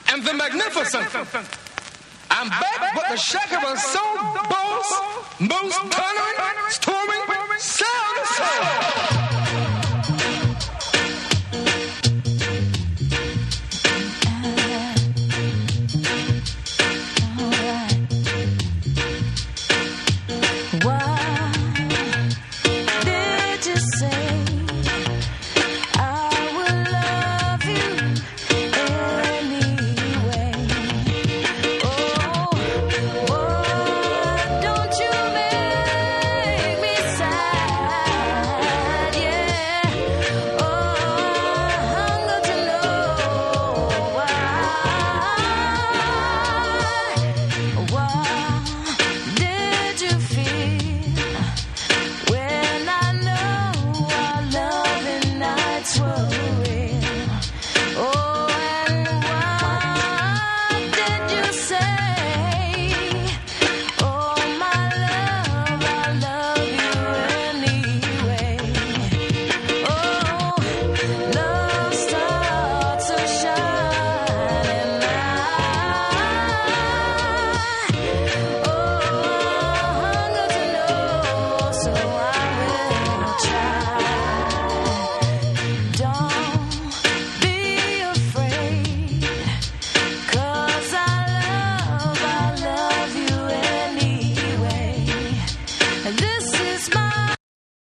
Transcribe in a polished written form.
and the magnificent. I'm back, but the shaker was so boss, most thundering, storming, sound and soul.